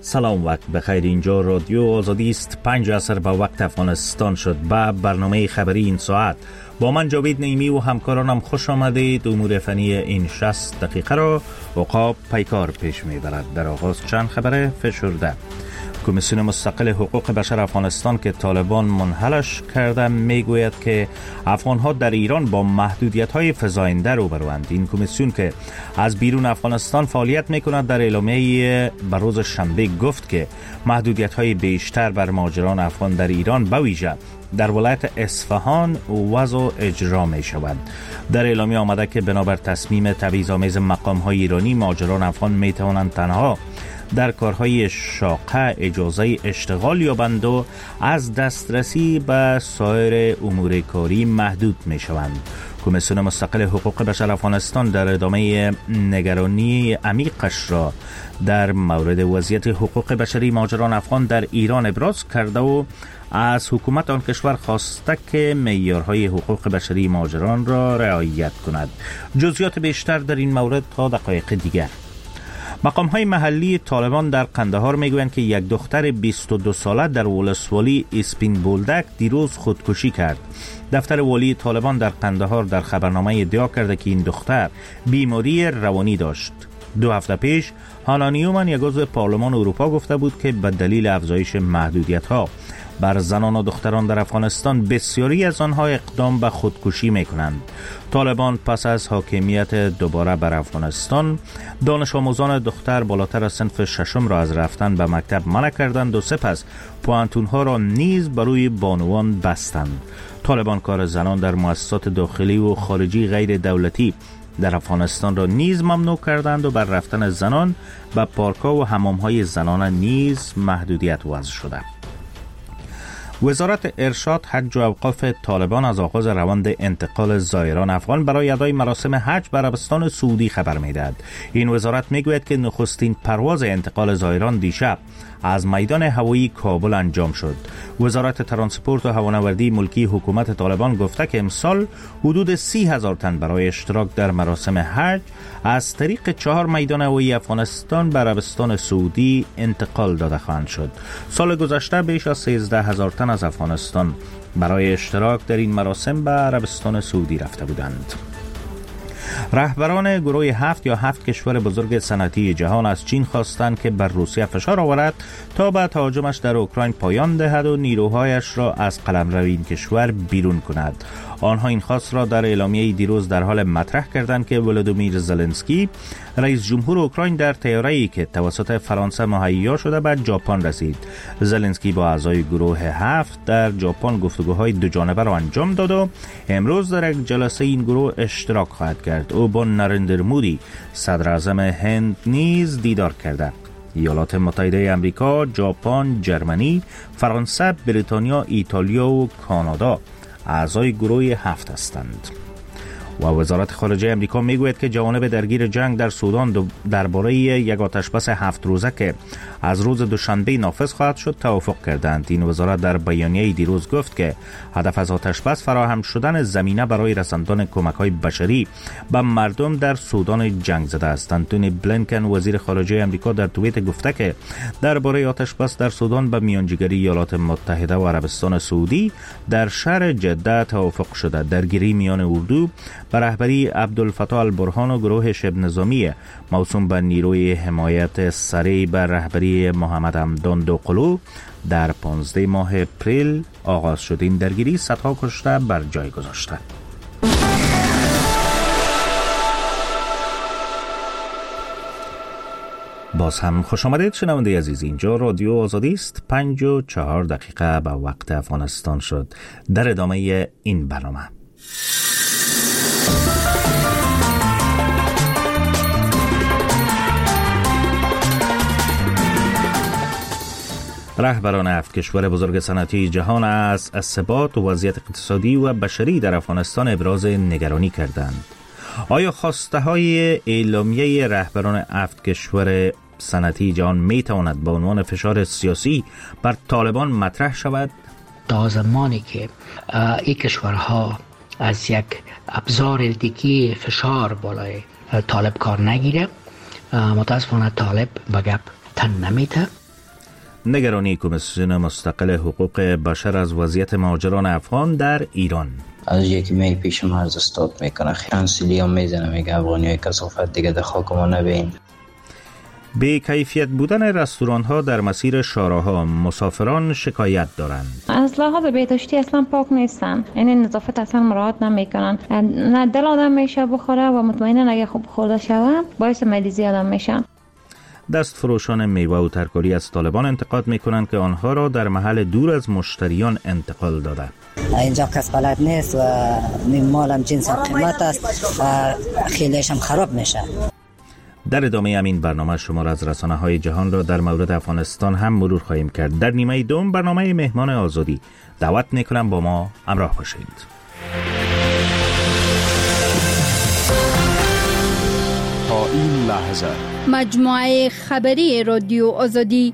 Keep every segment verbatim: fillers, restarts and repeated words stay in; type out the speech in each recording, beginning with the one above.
سلام، وقت بخیر. اینجا رادیو آزادی است. پنج عصر به وقت افغانستان شد. با برنامه خبری این ساعت با من جاوید نعیمی و همکارانم خوش آمدید. امور فنی این شصت دقیقه را عقاب پیکار پیش میبرد. در آغاز چند خبر فشرده. کمیسیون مستقل حقوق بشر افغانستان که طالبان منحلش کرده میگوید که افغانها در ایران با محدودیت‌های فزاینده روبروند. این کمیسیون که از بیرون افغانستان فعالیت میکند در اعلامیه به روز شنبه گفت که محدودیت‌های بیشتر بر مهاجران افغان در ایران به ویژه در ولایت اصفهان وضع اجرا می شود. در اعلامیه آمده که بنابر تصمیم تبعیض‌آمیز مقام‌های ایرانی مهاجران افغان می توانند تنها در کارهای شاقه اجازه اشتغال یابند و از دسترسی به سایر امور کاری محدود می شوند. کمیسیون مستقل حقوق بشر افغانستان در ادامه نگرانی عمیقش را در مورد وضعیت حقوق بشری مهاجران افغان در ایران ابراز کرده و از حکومت آن کشور خواسته که معیارهای حقوق بشری مهاجران را رعایت کند. جزئیات بیشتر در این مورد تا دقایق دیگر. مقام‌های محلی طالبان در قندهار میگویند که یک دختر بیست و دو ساله در ولسوالی اسپین بولدک دیروز خودکشی کرد. دفتر والی طالبان در قندهار در خبرنامه ادعا کرده که این دختر بیماری روانی داشت. دو هفته پیش هانا نیومن یک عضو پارلمان اروپا گفته بود که به دلیل افزایش محدودیت‌ها بر زنان و دختران در افغانستان بسیاری از آنها اقدام به خودکشی میکنند. طالبان پس از حاکمیت دوباره بر افغانستان دانش آموزان دختر بالاتر از صنف ششم را از رفتن به مکتب منع کردند و سپس پوانتونها را نیز بروی بانوان بستند. طالبان کار زنان در مؤسسات داخلی و خارجی غیر دولتی در افغانستان را نیز ممنوع کردند و بر رفتن زنان به پارک‌ها و حمام‌های زنانه نیز محدودیت وضع شده. وزارت ارشاد، حج و اوقاف طالبان از آغاز روند انتقال زائران افغان برای ادای مراسم حج به عربستان سعودی خبر می‌دهد. این وزارت میگوید که نخستین پرواز انتقال زائران دیشب از میدان هوایی کابل انجام شد. وزارت ترانسپورت و هوانوردی ملکی حکومت طالبان گفته که امسال حدود سی هزار تن برای اشتراک در مراسم حج از طریق چهار میدان هوایی افغانستان به عربستان سعودی انتقال داده خواهند شد. سال گذشته بیش از سیزده هزار تن از افغانستان برای اشتراک در این مراسم به عربستان سعودی رفته بودند. رهبران گروه هفت یا هفت کشور بزرگ صنعتی جهان از چین خواستند که بر روسیه فشار آورد تا به تهاجمش در اوکراین پایان دهد و نیروهایش را از قلمرو این کشور بیرون کند. آنها این خواست را در اعلامیه دیروز در حال مطرح کردند که ولودیمیر زلنسکی رئیس جمهور اوکراین در طیاره‌ای که توسط فرانسه مهیا شده به ژاپن رسید. زلنسکی با اعضای گروه هفت در ژاپن گفتگوهای دو جانبه را انجام داد و امروز در یک جلسه این گروه اشتراک خواهد کرد. او با نریندر مودی صدر اعظم هند نیز دیدار کرده. ایالات متحده آمریکا، ژاپن، جرمنی، فرانسه، بریتانیا، ایتالیا و کانادا اعضای گروه هفت هستند. و وزارت خارجه امریکا میگوید که جوانب درگیر جنگ در سودان درباره یک آتشبس هفت روزه که از روز دوشنبه نافذ خواهد شد توافق کردند. این وزارت در بیانیه دیروز گفت که هدف از آتشبس فراهم شدن زمینه برای رساندن کمک‌های بشری به مردم در سودان جنگ زده است. انتونی بلینکن وزیر خارجه امریکا در توییت گفته که درباره آتشبس در سودان به میانجیگری ایالات متحده و عربستان سعودی در شهر جده توافق شده. درگیری میان اردو به رهبری عبدالفتاح البرهان و گروه شبه نظامی موسوم به نیروی حمایت سریع به رهبری محمد حمدان دوقلو در پانزده ماه اپریل آغاز شد. این درگیری صدها کشته بر جای گذاشته. باز هم خوش آمدید شنونده عزیز. اینجا رادیو آزادی است. پنج و چهار دقیقه به وقت افغانستان شد. در ادامه این برنامه رهبران هفت کشور بزرگ صنعتی جهان از ثبات و وضعیت اقتصادی و بشری در افغانستان ابراز نگرانی کردند. آیا خواسته های اعلامیه رهبران هفت کشور صنعتی جهان می تواند به عنوان فشار سیاسی بر طالبان مطرح شود؟ تا زمانی که این کشورها از یک ابزار دیگه فشار بالای طالب کار نگیره، متاسفانه طالب به گپ تن نمیده نگرانی کمیسیون مستقل حقوق بشر از وضعیت مهاجران افغان در ایران. از یکی میل پیشم عرض استاد میکنه خیانسیلی هم میزنه، میگه افغانی های کثافت دیگه در خاک ما نبین. به کیفیت بودن رستوران ها در مسیر شاراها مسافران شکایت دارند. از لحاظ بهداشتی اصلا پاک نیستن، یعنی نظافت اصلا مراعات نمیکنن. نه دل آدم میشه بخوره و مطمئنا اگه خوب خورده شوه باعث مریضی آدم میشه. دست فروشان میوه و ترکاری از طالبان انتقاد میکنند که آنها را در محل دور از مشتریان انتقال داده. اینجا کس بلد نیست و مال هم جنس قیمت است و خیلیش هم خراب میشه. در ادامه همین برنامه شما را از رسانه های جهان را در مورد افغانستان هم مرور خواهیم کرد. در نیمه دوم برنامه مهمان آزادی دعوت میکنم با ما همراه باشید. تا این لحظه مجموعه خبری رادیو آزادی.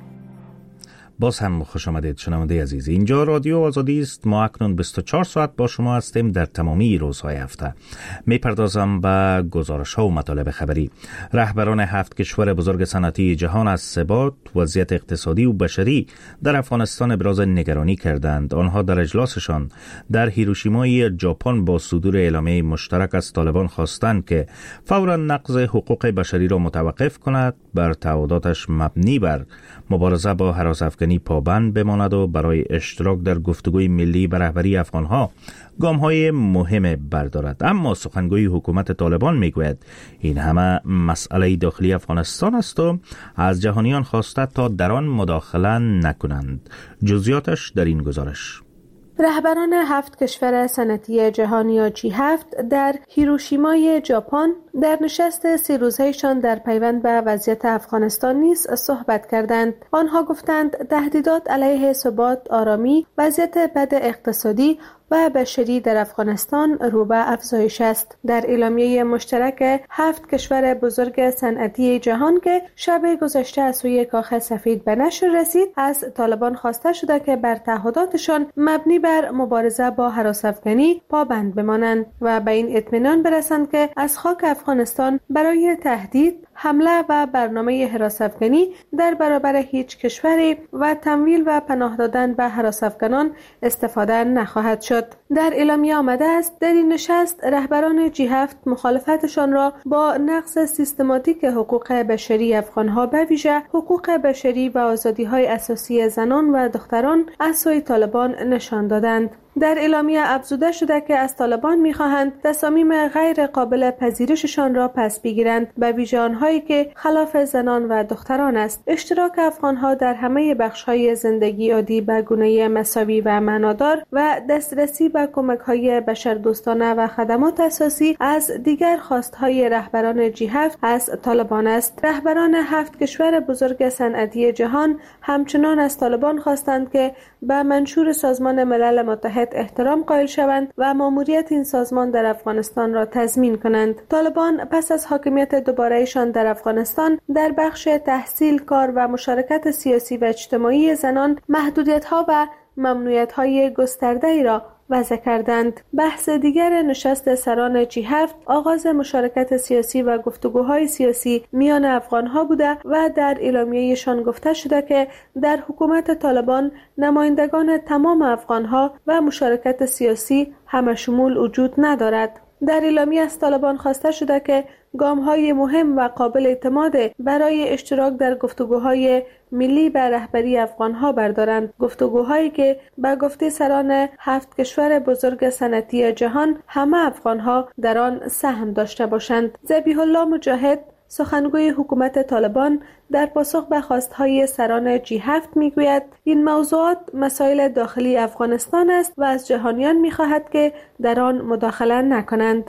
باز هم خوش آمدید شنونده عزیز. اینجا رادیو آزادی است. ما اکنون بیست و چهار ساعت با شما هستیم در تمامی روزهای هفته. میپردازم به گزارش ها و مطالب خبری. رهبران هفت کشور بزرگ صنعتی جهان از ثبات، وضعیت اقتصادی و بشری در افغانستان ابراز نگرانی کردند. آنها در اجلاسشان در هیروشیمای ژاپن با صدور اعلامیه مشترک از طالبان خواستند که فوراً نقض حقوق بشری را متوقف کند، بر تعهداتش مبنی بر مبارزه با هراس افغانی پابند بماند و برای اشتراک در گفتگوی ملی به رهبری افغانها گام‌های مهم بردارد. اما سخنگوی حکومت طالبان میگوید این همه مسئله داخلی افغانستان است و از جهانیان خواسته تا در آن مداخله نکنند. جزئیاتش در این گزارش. رهبران هفت کشور صنعتی جهان یا جی هفت در هیروشیمای ژاپن در نشست سه روزهایشان در پیوند به وضعیت افغانستان نیز صحبت کردند. آنها گفتند تهدیدات علیه ثبات، آرامی، وضعیت بد اقتصادی و بشری در افغانستان رو به افزایش است. در اعلامیه مشترک هفت کشور بزرگ صنعتی جهان که شب گذشته از سوی کاخ سفید به نشر رسید، از طالبان خواسته شده که بر تعهداتشان مبنی بر مبارزه با هراس افغانی پابند بمانند و به این اطمینان برسند که از خاک افغانستان برای تهدید، حمله و برنامه هراس افغانی در برابر هیچ کشوری و تمویل و پناه دادن به هراس افغانان استفاده نخواهد شد. در اعلامیه آمده است در این نشست رهبران جی هفت مخالفتشان را با نقض سیستماتیک حقوق بشری افغانها به ویژه حقوق بشری و آزادی‌های اساسی زنان و دختران از سوی طالبان نشان دادند. در اعلامیه افزوده شده که از طالبان می‌خواهند تصامیم غیر قابل پذیرششان را پس بگیرند، به ویژه آنهایی که خلاف زنان و دختران است. اشتراک افغان‌ها در همه بخش‌های زندگی عادی به گونه مساوی و معنادار و دسترسی به کمک‌های بشردوستانه و خدمات اساسی از دیگر خواست‌های رهبران جی هفت از طالبان است. رهبران هفت کشور بزرگ صنعتی جهان همچنان از طالبان خواستند که به منشور سازمان ملل متحد احترام قائل شوند و ماموریت این سازمان در افغانستان را تضمین کنند. طالبان پس از حاکمیت دوباره‌ایشان در افغانستان در بخش تحصیل، کار و مشارکت سیاسی و اجتماعی زنان محدودیت‌ها و ممنوعیت‌های گسترده‌ای را وضع کردند. بحث دیگر نشست سران جی هفت آغاز مشارکت سیاسی و گفتگوهای سیاسی میان افغانها بوده و در اعلامیه‌شان گفته شده که در حکومت طالبان نمایندگان تمام افغانها و مشارکت سیاسی همشمول وجود ندارد. در اعلامیه از طالبان خواسته شده که گام‌های مهم و قابل اعتماد برای اشتراک در گفتگوهای ملی به رهبری افغان‌ها بردارند، گفتگوهایی که به گفته سران هفت کشور بزرگ صنعتی جهان همه افغان‌ها در آن سهم داشته باشند. ذبیح الله مجاهد، سخنگوی حکومت طالبان، در پاسخ به خواستهای سران جی هفت میگوید این موضوعات مسائل داخلی افغانستان است و از جهانیان میخواهد که در آن مداخله نکنند.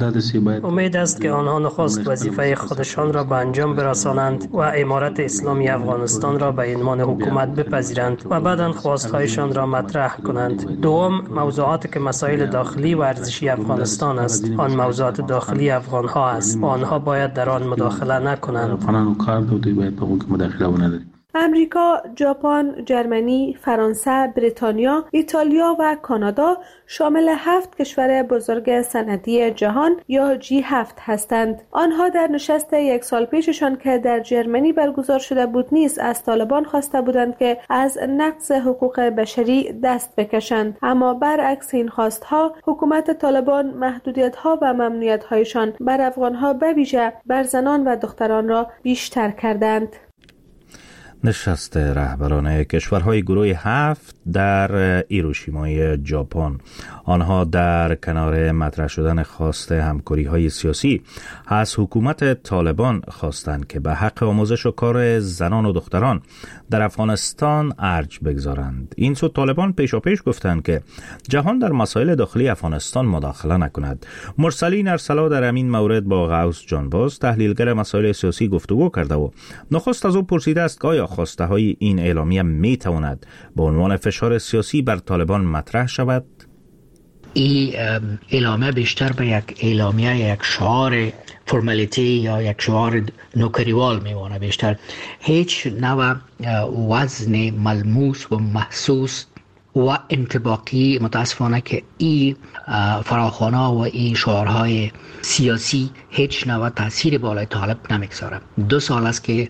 امید است که آنها نخست وظیفه خودشان را به انجام برسانند و امارت اسلامی افغانستان را به عنوان حکومت بپذیرند و بعداً خواستهایشان را مطرح کنند. دوم، موضوعاتی که مسائل داخلی و ارزشی افغانستان است، آن موضوعات داخلی افغانها است و آنها باید در آن مداخله نکنند. امریکا، ژاپن، ژرمنی، فرانسه، بریتانیا، ایتالیا و کانادا شامل هفت کشور بزرگ صنعتی جهان یا جی هفت هستند. آنها در نشست یک سال پیششان که در ژرمنی برگزار شده بود نیز از طالبان خواسته بودند که از نقض حقوق بشری دست بکشند، اما برعکس این خواستها حکومت طالبان محدودیت‌ها و ممنوعیت‌هایشان بر افغان‌ها به ویژه بر زنان و دختران را بیشتر کردند. نشست رهبران کشورهای گروه هفت در هیروشیمای ژاپن. آنها در کنار مطرح شدن خواست همکاری‌های سیاسی از حکومت طالبان خواستند که به حق آموزش و کار زنان و دختران در افغانستان ارج بگذارند. این سو طالبان پیشاپیش گفتند که جهان در مسائل داخلی افغانستان مداخله نکند. مرسلین ارسلا در همین مورد با غوث جانباز تحلیلگر مسائل سیاسی گفتگو کرده و نخست از او پرسیده است که آیا خواسته های این اعلامیه می تواند به عنوان فشار سیاسی بر طالبان مطرح شود؟ این اعلامیه بیشتر به یک اعلامیه، یک شعار فرمالیتی یا یک شعار نوکریوال میمونه. بیشتر هیچ نوع وزن ملموس و محسوس و انطباقی متاسفانه که این فراخوانه و این شعارهای سیاسی هیچ نوع تاثیر بالای طالب نمیگذاره. دو سال است که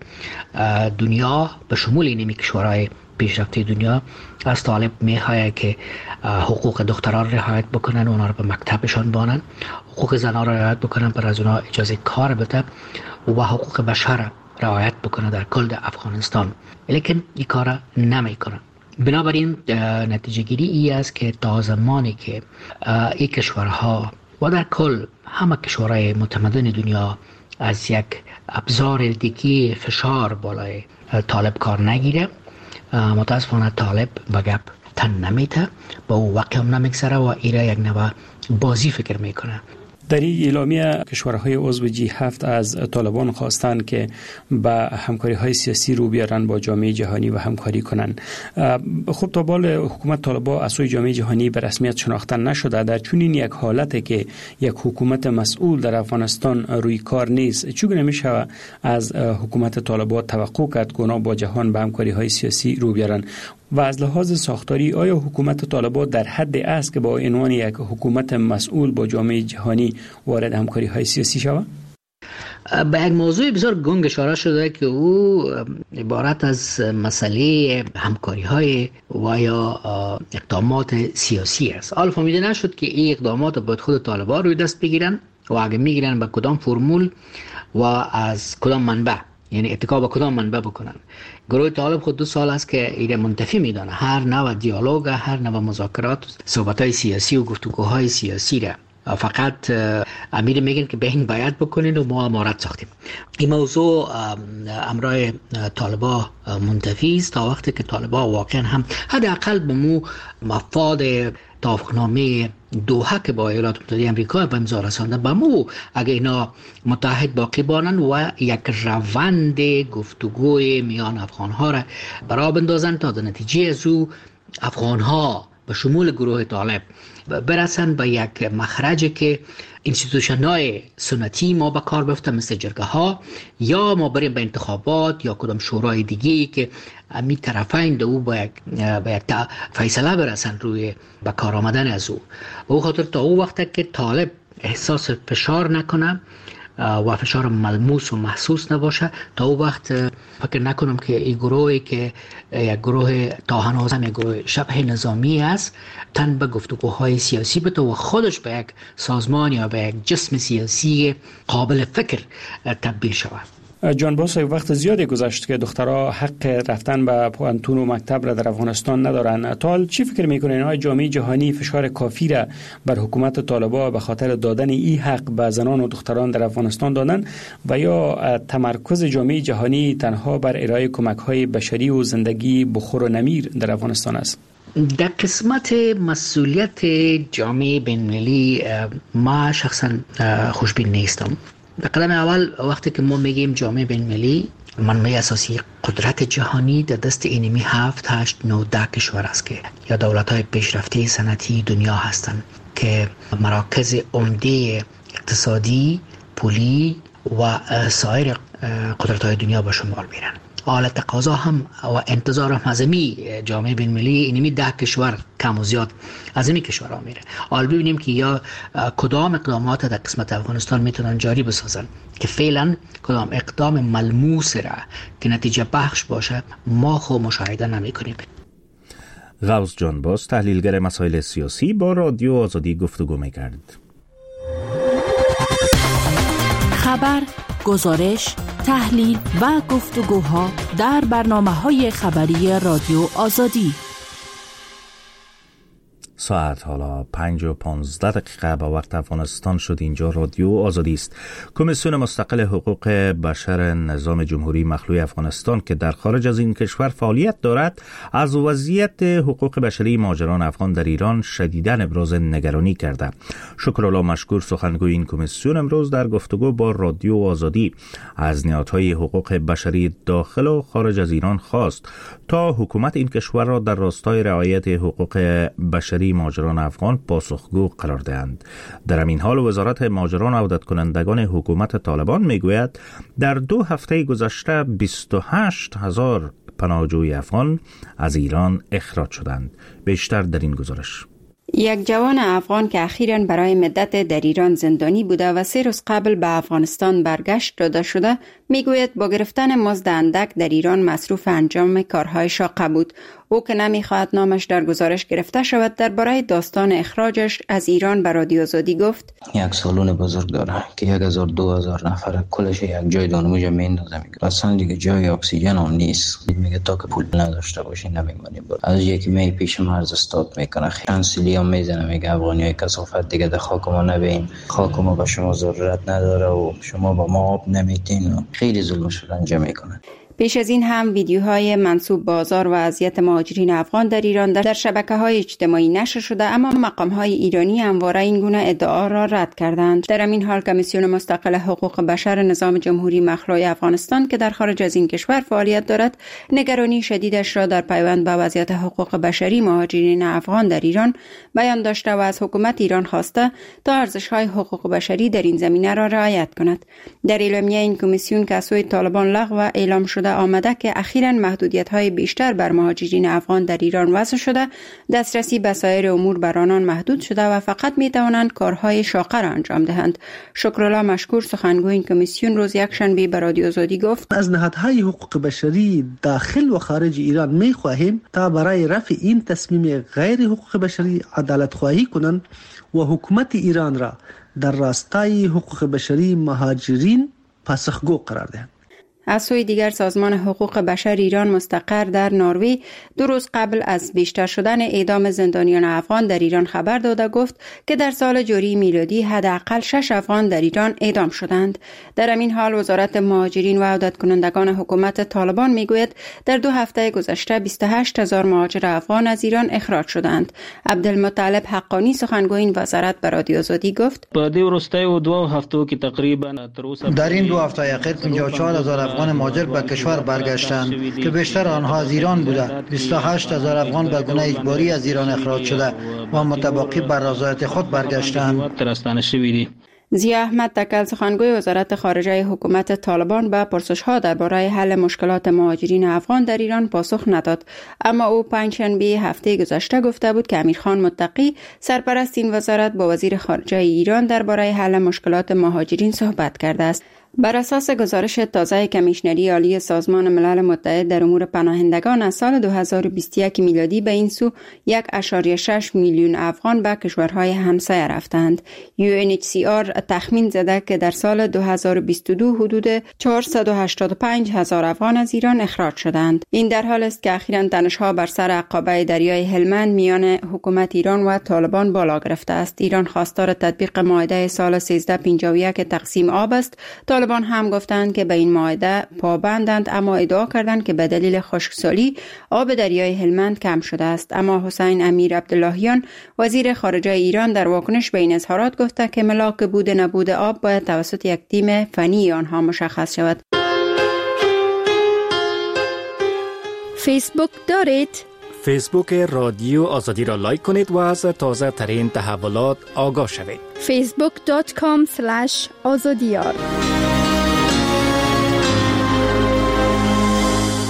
دنیا به شمول این کشورهای پیشرفته دنیا از طالب میخواد که حقوق دختران رعایت بکنن، اونا رو به مکتبشان بانن، حقوق زنان را رعایت بکنن، پر از اونا اجازه کار بده و حقوق بشر رعایت بکنه در کل افغانستان، لیکن این کار نمیکنن. بنابراین نتیجه گیری ای است که تا زمانی که این کشورها و در کل همه کشورهای متمدن دنیا از یک ابزار دیگه فشار بالای طالب کار نگیره، متاسفانه طالب به گپ تن نمیته، با او وقت هم نمیگذره و ایره یک نوع بازی فکر میکنه. در این اعلامیه کشورهای عضو جی هفت از طالبان خواستند که به همکاری‌های سیاسی رو بیارن با جامعه جهانی و همکاری کنند. خب تا بال حکومت طالبان از سوی جامعه جهانی به رسمیت شناخته نشده. در چنین یک حالتی که یک حکومت مسئول در افغانستان روی کار نیست، چگونه میشه از حکومت طالبان توقع کرد که اونا با جهان به همکاری‌های سیاسی رو بیارن؟ و از لحاظ ساختاری آیا حکومت طالبان در حد است که با عنوان یک حکومت مسئول با جامعه جهانی وارد همکاری‌های سیاسی شود؟ به یک موضوع بسیار گنگ اشاره شده که او عبارت از مسئله همکاری‌های و یا اقدامات سیاسی است. حالا فهمیده نشد که این اقدامات باید خود طالبان روی دست بگیرن و اگه میگیرن به کدام فرمول و از کدام منبع، یعنی اتکا به کدام منبع بکنن. گروه طالب خود دو سال است که ایره منتفی میدانه هر نوع دیالوگ، هر نوع مذاکرات، صحبت‌های سیاسی و گفتگوهای سیاسی را فقط امیر میگن که بهین باید بکنین و ما امارت ساختیم. این موضوع امرای طالبا منتفی است تا وقتی که طالبا واقعا هم حداقل به مو مفاد توافقنامه دوحه که با ایالات متحده آمریکا به امضا رسانده به مو اگه اینا متحد باقی بانن و یک روند گفتگوی میان افغانها را برا بندازن تا در نتیجه از او افغانها به شمول گروه طالب برسن به یک مخرجی که انستیتوشن‌های سنتی ما به کار بفته مثل جرگه ها، یا ما بریم به انتخابات یا کدام شورای دیگی که امی طرفین دو با یک با یک فیصله برسن روی به کار آمدن از او. او خاطر تا او وقت که طالب احساس فشار نکنه و فشار ملموس و محسوس نباشه، تا او وقت فکر نکنم که این گروهی که یک گروه تا هنوز هم یک گروه شبه نظامی است تن به گفتگوهای سیاسی بده و خودش به یک سازمان یا به یک جسم سیاسی قابل فکر تبدیل شود. جان باس، وقت زیادی گذشت که دخترها حق رفتن به پوهنتون و مکتب را در افغانستان ندارن. تا حال چی فکر میکنین های جامعه جهانی فشار کافی را بر حکومت طالبان به خاطر دادن این حق به زنان و دختران در افغانستان دادن و یا تمرکز جامعه جهانی تنها بر ارائه کمک های بشری و زندگی بخور و نمیر در افغانستان است؟ در قسمت مسئولیت جامعه بین‌المللی ما شخصا خوشبین نیستم. در قدم اول وقتی که ما میگیم جامعه بین‌المللی، منبع اساسی قدرت جهانی در دست اینمی هفت هشت نه ده کشور است که یا دولت‌های پیشرفته صنعتی دنیا هستند که مراکز عمده اقتصادی، پولی و سایر قدرت‌های دنیا به شمار میرن. حال تقاضا هم و انتظار هم از می جامعه بین المللی اینمی ده کشور کم و زیاد از این کشورها میره. حال ببینیم که یا کدام اقدامات در قسمت افغانستان میتونن جاری بسازن که فعلا کدام اقدام ملموس را که نتیجه بخش باشه ما خو مشاهده نمی کنیم. غوث جان باز تحلیلگر مسائل سیاسی با رادیو آزادی گفتگو می‌کرد. خبر، گزارش، تحلیل و گفتگوها در برنامه‌های خبری رادیو آزادی. ساعت حالا پنج و پانزده دقیقه به وقت افغانستان شد. اینجا رادیو آزادی است. کمیسیون مستقل حقوق بشر نظام جمهوری مخلوع افغانستان که در خارج از این کشور فعالیت دارد از وضعیت حقوق بشری مهاجران افغان در ایران شدیداً ابراز نگرانی کرده. شکرالله مشکور سخنگوی این کمیسیون امروز در گفتگو با رادیو آزادی از نهادهای حقوق بشری داخل و خارج از ایران خواست تا حکومت این کشور را در راستای رعایت حقوق بشری مهاجران افغان پاسخگو قرار دهند. در همین حال وزارت مهاجران و عودت کنندگان حکومت طالبان میگوید در دو هفته گذشته بیست و هشت هزار پناهجوی افغان از ایران اخراج شدند. بیشتر در این گزارش. یک جوان افغان که اخیراً برای مدت در ایران زندانی بوده و سه روز قبل به افغانستان برگشت داده شده میگوید با گرفتن مزد اندک در ایران مصروف انجام کارهای شاقه بود. او که نمیخواهد نامش در گزارش گرفته شود درباره داستان اخراجش از ایران به رادیو آزادی گفت: یک سالون بزرگ داره که یک هزار دو هزار نفر کلش یک جای دانموج میندازه. میگه اصلا دیگه جای اکسیژن هم نیست. میگه تا که پول نداشته باشی نمیمونی. از یکی می پیش مرز استاد میکنه کنسیلی هم میزنه. میگه افغانیای کثافت دیگه در خاک ما نبین، خاک ما به شما ضرورت نداره و شما با ما آب نمیتین و خیلی ظلمش رو انجام میکنن. پیش از این هم ویدیوهای منسوب به آزار و اذیت مهاجرین افغان در ایران در شبکه‌های اجتماعی نشر شده، اما مقام‌های ایرانی همواره این گونه ادعا را رد کردند. در همین حال کمیسیون مستقل حقوق بشر نظام جمهوری مخلوع افغانستان که در خارج از این کشور فعالیت دارد، نگرانی شدیدش را در پیوند به وضعیت حقوق بشری مهاجرین افغان در ایران بیان داشته و از حکومت ایران خواسته تا ارزش‌های حقوق بشری در این زمینه را رعایت کند. در اعلامیه این کمیسیون که از سوی طالبان لغو اعلام شده آمده که اخیراً محدودیت‌های بیشتر بر مهاجرین افغان در ایران وضع شده، دسترسی به سایر امور بر آنان محدود شده و فقط می‌توانند کارهای شاقه را انجام دهند. شکرالله مشکور سخنگوی این کمیسیون روز یکشنبه به رادیو آزادی گفت: از نهادهای حقوق بشری داخل و خارج ایران می‌خواهیم تا برای رفع این تصمیم غیر حقوق بشری عدالت خواهی کنند و حکومت ایران را در راستای حقوق بشری مهاجرین پاسخگو قرار دهند. از سوی دیگر سازمان حقوق بشر ایران مستقر در نروژ دو روز قبل از بیشتر شدن اعدام زندانیان افغان در ایران خبر داده گفت که در سال جاری میلادی حداقل شش افغان در ایران اعدام شدند. در همین حال وزارت مهاجرین و عودت کنندگان حکومت طالبان میگوید در دو هفته گذشته بیست و هشت هزار مهاجر افغان از ایران اخراج شدند. عبدالمطلب حقانی سخنگوی این وزارت به رادیو آزادی گفت: در این دو هفته اخیر پنجاه و چهار هزار افغان مهاجر به کشور برگشتند که بیشتر آنها از ایران بوده. بیست و هشت هزار افغان به گونه اجباری از ایران اخراج شده و متباقی بر رضایت خود برگشتند. ضیاء احمد تکل سخنگوی وزارت خارجه حکومت طالبان به پرسش‌ها درباره حل مشکلات مهاجرین افغان در ایران پاسخ نداد، اما او پنجشنبه هفته گذشته گفته بود که امیرخان متقی سرپرست این وزارت با وزیر خارجه ایران درباره حل مشکلات مهاجرین صحبت کرده است. بر اساس گزارش تازه کمیشنری عالی سازمان ملل متحد در امور پناهندگان از سال دو هزار و بیست و یک میلادی به این سو یک ممیز شش میلیون افغان به کشورهای همسایه رفتند. یو ان اچ سی آر تخمین زده که در سال دو هزار و بیست و دو حدود چهارصد و هشتاد و پنج هزار افغان از ایران اخراج شدند. این در حال است که اخیراً تنش‌ها بر سر عقبه دریای هلمند میان حکومت ایران و طالبان بالا گرفته است. ایران خواستار تطبیق معاهده سال سیزده پنجاه و یک تقسیم آب است. طالبان هم گفتند که به این معاهده پابندند، اما ادعا کردند که به دلیل خشکسالی آب دریای هلمند کم شده است. اما حسین امیر عبداللهیان وزیر خارجه ایران در واکنش به این اظهارات گفته که ملاک بود نبود آب باید توسط یک تیم فنی آنها مشخص شود. فیسبوک دارید؟ فیسبوک رادیو آزادی را لایک کنید و از تازه ترین تحولات آگاه شوید. فیسبوک دات کام اسلش آزادیار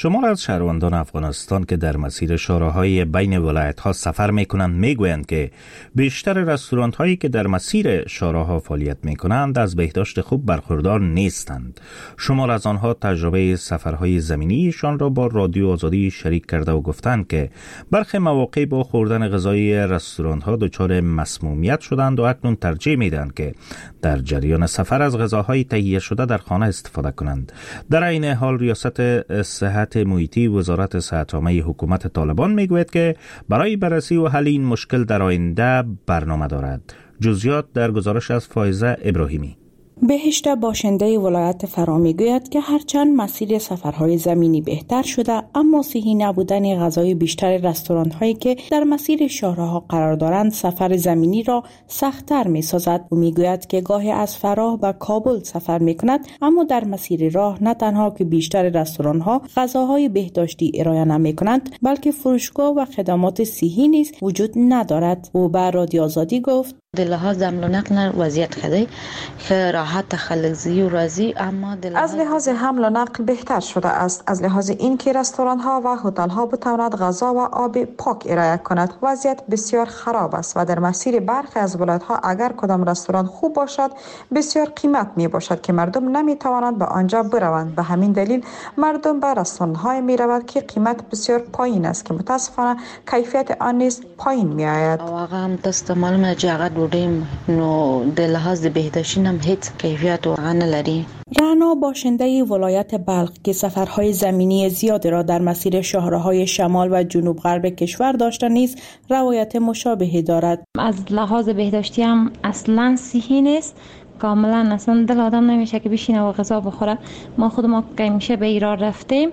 شمار از شهروندان افغانستان که در مسیر شاهراهای بین ولایت‌ها سفر می‌کنند می‌گویند که بیشتر رستوران‌هایی که در مسیر شاهراها فعالیت می‌کنند از بهداشت خوب برخوردار نیستند. شمار از آنها تجربه سفرهای زمینیشان را با رادیو آزادی شریک کرده و گفتند که برخی مواقع با خوردن غذای رستوران‌ها دچار مسمومیت شدند و اکنون ترجیح می‌دهند که در جریان سفر از غذاهای تهیه شده در خانه استفاده کنند. در این حال ریاست صحت محیطی وزارت صحت عامه حکومت طالبان میگوید که برای بررسی و حل این مشکل در آینده برنامه دارد. جزئیات در گزارش از فائزه ابراهیمی. بهشت باشنده ولایت فرا میگوید که هرچند مسیر سفرهای زمینی بهتر شده، اما صحی نبودن غذای بیشتر رستوران هایی که در مسیر شاهراها قرار دارند سفر زمینی را سخت‌تر می‌سازد. او میگوید که گاهی از فراه و کابل سفر می‌کند، اما در مسیر راه نه تنها که بیشتر رستوران ها غذاهای بهداشتی ارائه نمی‌کنند، بلکه فروشگاه و خدمات صحی نیز وجود ندارد. او به رادیو آزادی گفت در لحاظ حمل و نقل وضعیت خیلی که راحت خلق زی و رازی، اما از لحاظ حمل و نقل بهتر شده است. از لحاظ اینکه رستوران ها و هتل ها بتواند غذا و آب پاک ارائه کند، وضعیت بسیار خراب است و در مسیر برخی از ولایت ها اگر کدام رستوران خوب باشد بسیار قیمت می باشد که مردم نمی توانند به آنجا بروند. به همین دلیل مردم به رستوران های می روند که قیمت بسیار پایین است که متاسفانه کیفیت آن نیز پایین می آید. واقعا هم دست معلومه چقدر بودیم نو در لحاظ بهداشتی هم هیچ کیفیت و نداری. رعنا باشنده ولایت بلخ که سفرهای زمینی زیاد را در مسیر شاهراهای شمال و جنوب غرب کشور داشته نیز روایت مشابهی دارد. از لحاظ بهداشتی هم اصلا صحی نیست، کاملا اصلا دل آدم نمیشه که بشینه و غذا بخوره. ما خود ما که میشه به ایران رفتیم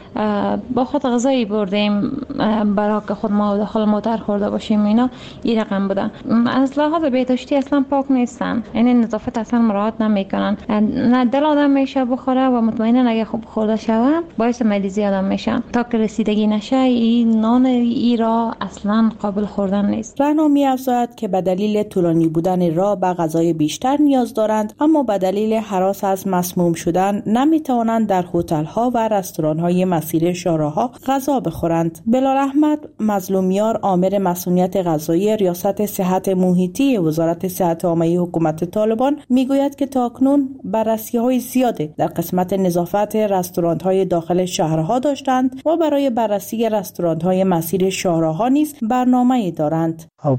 با خود غذایی بردیم برای که خود ما داخل موتر خورده باشیم، اینا این رقم بودن. از لحاظ بهداشتی اصلا پاک نیستن، یعنی نظافت اصلا مراعات نمیکنن. نه دل آدم میشه بخوره و مطمئنا اگه خوب خورده شوه باعث مریضی آدم میشه. تا که رسیدگی نشه این نان ای را اصلا قابل خوردن نیست. رعنا می‌افزاید که به دلیل طولانی بودن راه به غذای بیشتر نیاز دارند، اما به دلیل هراس از مسموم شدن نمیتوانند در هتل‌ها و رستوران‌های مسیر شاهراها غذا بخورند. بلال احمد مظلومیار آمر مسئولیت غذایی ریاست صحت محیطی وزارت صحت عامه حکومت طالبان میگوید که تاکنون بررسی‌های زیاده در قسمت نظافت رستوران‌های داخل شهرها داشتند و برای بررسی رستوران‌های مسیر شاهراها نیز برنامه‌ای دارند.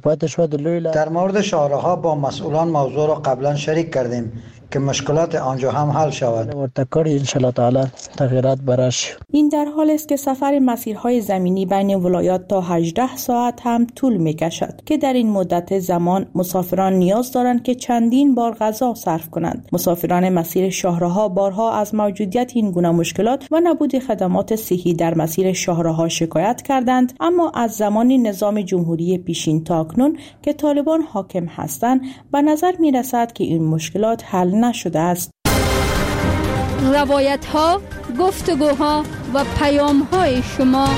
در مورد شاهراها با مسئولان موضوع را قبلا شریک کردیم که مشکلات آنجا هم حل شود. این در حال است که سفر مسیرهای زمینی بین ولایات تا هجده ساعت هم طول می کشد که در این مدت زمان مسافران نیاز دارند که چندین بار غذا صرف کنند. مسافران مسیر شاهراها بارها از موجودیت این گونه مشکلات و نبود خدمات صحی در مسیر شاهراها شکایت کردند، اما از زمان نظام جمهوری پیشین تا اکنون که طالبان حاکم هستند به نظر می رسد که این مشکلات حل نشده است. روایت ها، گفتگوها و پیام های شما.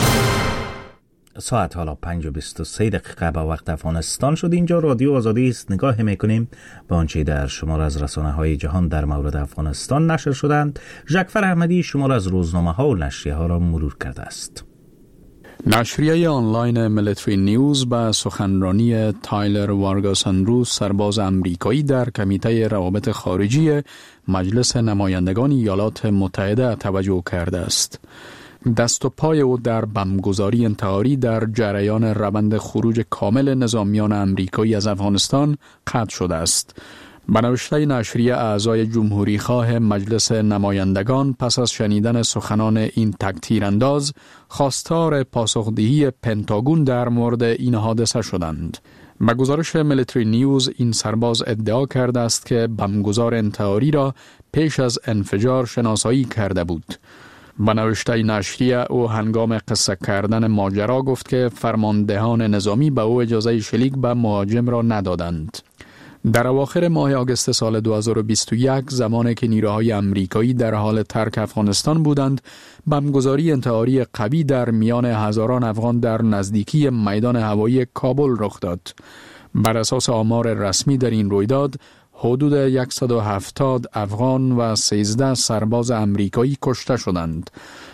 ساعت حالا پنج و بیست و سه دقیقه با وقت افغانستان شد. اینجا رادیو آزادی است. نگاه میکنیم به آنچه در شمار از رسانه های جهان در مورد افغانستان نشر شدند. جعفر احمدی شمار از روزنامه ها و نشریه ها را مرور کرده است. نشریه آنلاین ملیتری نیوز به سخنرانی تایلر وارگاساندروس سرباز امریکایی در کمیته روابط خارجی مجلس نمایندگان ایالات متحده توجه کرده است. دست و پای او در بمبگذاری انتحاری در جریان روند خروج کامل نظامیان امریکایی از افغانستان قطع شده است. به نوشته نشریه، اعضای جمهوری خواه مجلس نمایندگان پس از شنیدن سخنان این تک تیرانداز خواستار پاسخدهی پنتاگون در مورد این حادثه شدند. به گزارش ملیتری نیوز، این سرباز ادعا کرده است که بمبگذار انتحاری را پیش از انفجار شناسایی کرده بود. به نوشته نشریه، او هنگام قصه کردن ماجرا گفت که فرماندهان نظامی به او اجازه شلیک به مهاجم را ندادند. در اواخر ماه آگوست سال دو هزار و بیست و یک، زمانی که نیروهای امریکایی در حال ترک افغانستان بودند، بمبگذاری انتحاری قوی در میان هزاران افغان در نزدیکی میدان هوایی کابل رخ داد. بر اساس آمار رسمی در این رویداد، حدود صد و هفتاد افغان و سیزده سرباز امریکایی کشته شدند.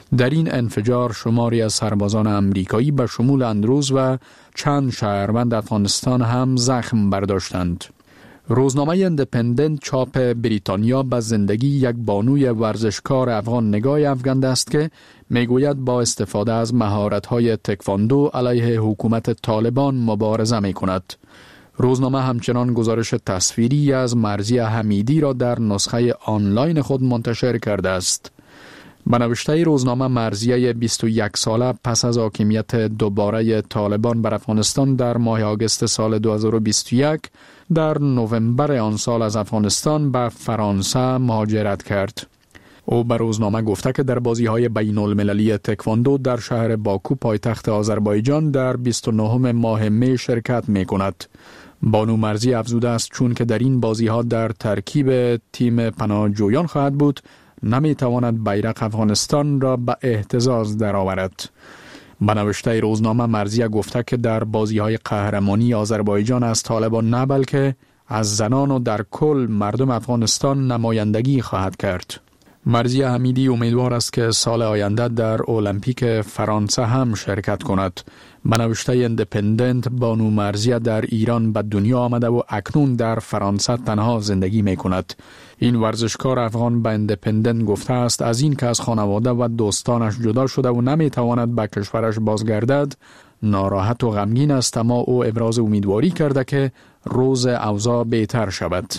در این انفجار شماری از سربازان امریکایی به شمول اندروز و چند شهروند افغانستان هم زخم برداشتند. روزنامه ایندیپندنت چاپ بریتانیا به زندگی یک بانوی ورزشکار افغان نگاه افکند است که میگوید با استفاده از مهارت‌های تکواندو علیه حکومت طالبان مبارزه می‌کند. روزنامه همچنان گزارش تصویری از مرضیه حمیدی را در نسخه آنلاین خود منتشر کرده است. به نوشته روزنامه، مرضیه بیست و یک ساله پس از حاکمیت دوباره طالبان بر افغانستان در ماه آگوست سال دو هزار و بیست و یک در نوامبر آن سال از افغانستان به فرانسه مهاجرت کرد. او به روزنامه گفته که در بازی‌های بین‌المللی تکواندو در شهر باکو پایتخت آذربایجان در بیست و نهم ماه می شرکت می‌کند. بانو مرضی افزوده است چون که در این بازی‌ها در ترکیب تیم پناهجویان خواهد بود، نمی‌تواند بیرق افغانستان را به اهتزاز درآورد. به نوشته روزنامه، مرضیه گفته که در بازی‌های قهرمانی آذربایجان از طالبان نه بلکه از زنان و در کل مردم افغانستان نمایندگی خواهد کرد. مرضیه حمیدی امیدوار است که سال آینده در المپیک فرانسه هم شرکت کند. به نوشته ایندیپندنت، بانو مرضیه در ایران به دنیا آمده و اکنون در فرانسه تنها زندگی می کند. این ورزشکار افغان به ایندیپندنت گفته است از این که از خانواده و دوستانش جدا شده و نمی تواند به کشورش بازگردد ناراحت و غمگین است، اما او ابراز امیدواری کرده که روز اوضاع بهتر شود.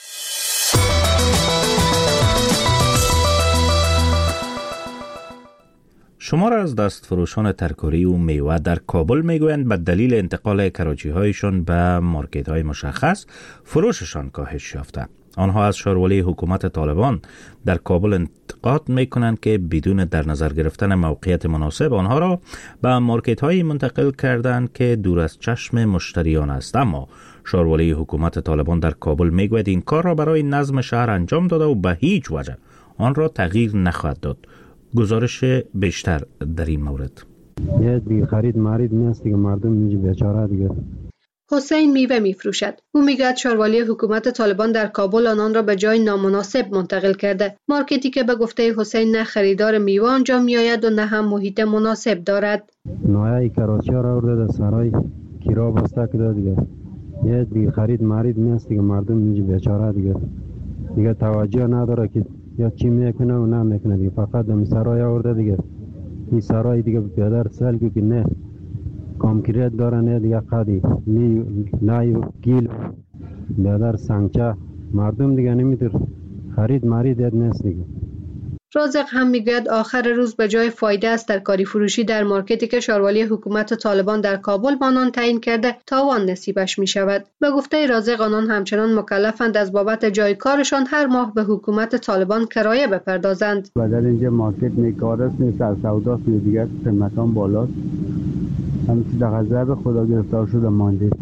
شمار از دستفروشان ترکاری و میوه در کابل میگویند به دلیل انتقال کراچی هایشان به مارکت های مشخص فروششان کاهش یافته. آنها از شارولی حکومت طالبان در کابل انتقاد میکنند که بدون در نظر گرفتن موقعیت مناسب آنها را به مارکت های منتقل کردند که دور از چشم مشتریان است. اما شارولی حکومت طالبان در کابل میگوید این کار را برای نظم شهر انجام داده و به هیچ وجه آن را تغییر نخواهد داد. گزارش بیشتر در این مورد. یه دیگه خرید مرید نیست دیگه، مردم اینجا بیچاره دیگه. حسین میوه میفروشد. او میگوید شاروالی حکومت طالبان در کابل آنان را به جای نامناسب منتقل کرده. مارکتی که به گفته حسین نه خریدار میوه آنجا میآید و نه هم محیط مناسب دارد. نایه کراچی را آورده در سرای کیرا بسته کرده دیگه. یه دیگه خرید مرید نیست دیگه، مردم اینجا بیچاره دیگه. دیگه توجه نداره که یا چی میکنه و نه میکنه دیگه، فقط دم سرای آورده دیگه. این سرای دیگه بیادر سلگی که نه کامکریت داره، نه دیگه قدی لی لای و گیل بیادر سنگچه، مردم دیگه نمیتر خرید مرید نیست دیگه. رازق هم میگوید آخر روز به جای فایده از ترکاری فروشی در مارکتی که شاروالی حکومت طالبان در کابل با آنان تعیین کرده تاوان نصیبش می شود. به گفته رازق آنان همچنان مکلفند از بابت جای کارشان هر ماه به حکومت طالبان کرایه بپردازند. بدل اینجا مارکت نیکارست نیست، از سوداست دیگر قیمتان بالاست. همچنین در غضب خدا گرفتار شده ماندید.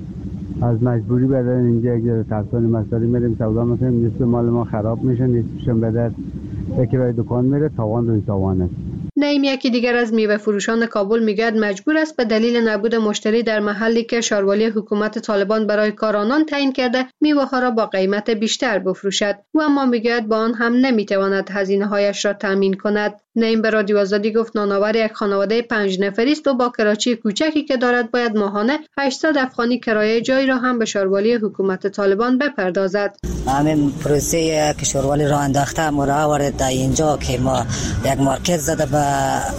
از مجبوری بدل اینجا یک ترسان مساری میریم سودا میکنیم، نصف مال ما خراب میشه، نصفشون بدل یکی رای دکان میره، تاوان روی تاوانه. نعیم یکی دیگر از میوه فروشان کابل میگوید مجبور است به دلیل نبود مشتری در محلی که شاروالی حکومت طالبان برای کار آنان تعیین کرده میوه ها را با قیمت بیشتر بفروشد. او اما میگوید با آن هم نمیتواند هزینه هایش را تامین کند. نعیم به رادیو آزادی گفت نانآور یک خانواده پنج نفری است و با کراچی کوچکی که دارد باید ماهانه هشتصد افغانی کرایه جای را هم به شاروالی حکومت طالبان بپردازد. همین پروسه که شاروالی را انداخته ما را آورد در اینجا که ما یک مارکت زده به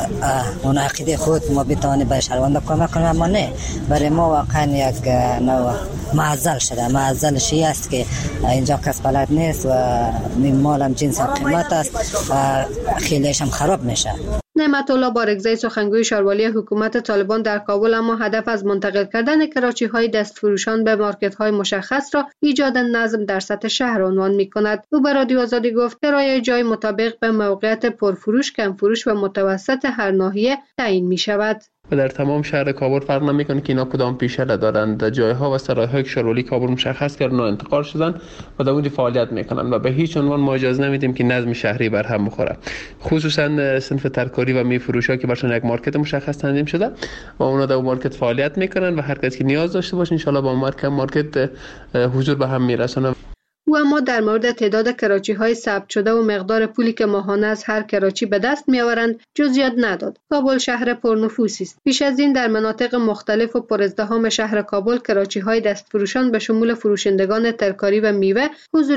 اون عقیده خود ما بتوانیم به شهروندان کمک کنیم، اما نه، برای ما واقعا یک نوع معضل شده. معضلش این است که اینجا کس بلد نیست و مال هم جنس هم قیمت است، خیلیش هم خراب میشه. نعمت الله بارگزای سخنگوی شاروالی حکومت طالبان در کابل اما هدف از منتقل کردن کراچی های دستفروشان به مارکت های مشخص را ایجاد نظم در سطح شهر عنوان می کند. او به رادیو آزادی گفت کرایه جای مطابق به موقعیت پرفروش، کم فروش و متوسط هر ناحیه تعیین می شود. و در تمام شهر کابل فرق نمیکنه که اینا کدام پیشله دارند. جایها و سرایهای که شاروالی کابل مشخص کردن و انتقال شدن و در اونجا فعالیت میکنن و به هیچ عنوان ما اجازه نمیدیم که نظم شهری بر هم بخوره. خصوصا صنف ترکاری و میفروشا که برشون یک مارکت مشخص تنظیم شده و اونا در مارکت فعالیت میکنن و هر کس که نیاز داشته باشه ان شاء الله با مارکت مارکت حضور به هم میرسونه. او اما در مورد تعداد کراچی های ثبت شده و مقدار پولی که ماهانه از هر کراچی به دست می آورند جزئیات نداد. کابل شهر پرنفوسی است. پیش از این در مناطق مختلف و پرازدحام شهر کابل کراچی های دستفروشان به شمول فروشندگان ترکاری و میوه حضور